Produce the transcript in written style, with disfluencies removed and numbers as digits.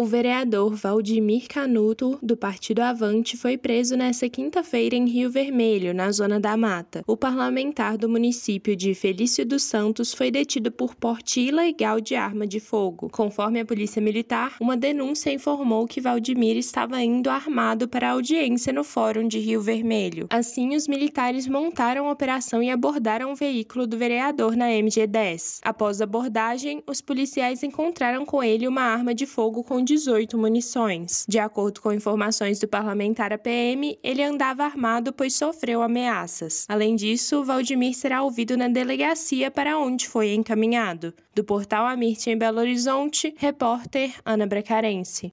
O vereador Valdemir Canuto, do Partido Avante, foi preso nesta quinta-feira em Rio Vermelho, na Zona da Mata. O parlamentar do município de Felício dos Santos foi detido por porte ilegal de arma de fogo. Conforme a Polícia Militar, uma denúncia informou que Valdemir estava indo armado para a audiência no Fórum de Rio Vermelho. Assim, os militares montaram a operação e abordaram o veículo do vereador na MG-10. Após a abordagem, os policiais encontraram com ele uma arma de fogo com 18 munições. De acordo com informações do parlamentar à PM, ele andava armado pois sofreu ameaças. Além disso, Valdemir será ouvido na delegacia para onde foi encaminhado. Do portal Amirte em Belo Horizonte, repórter Ana Bracarense.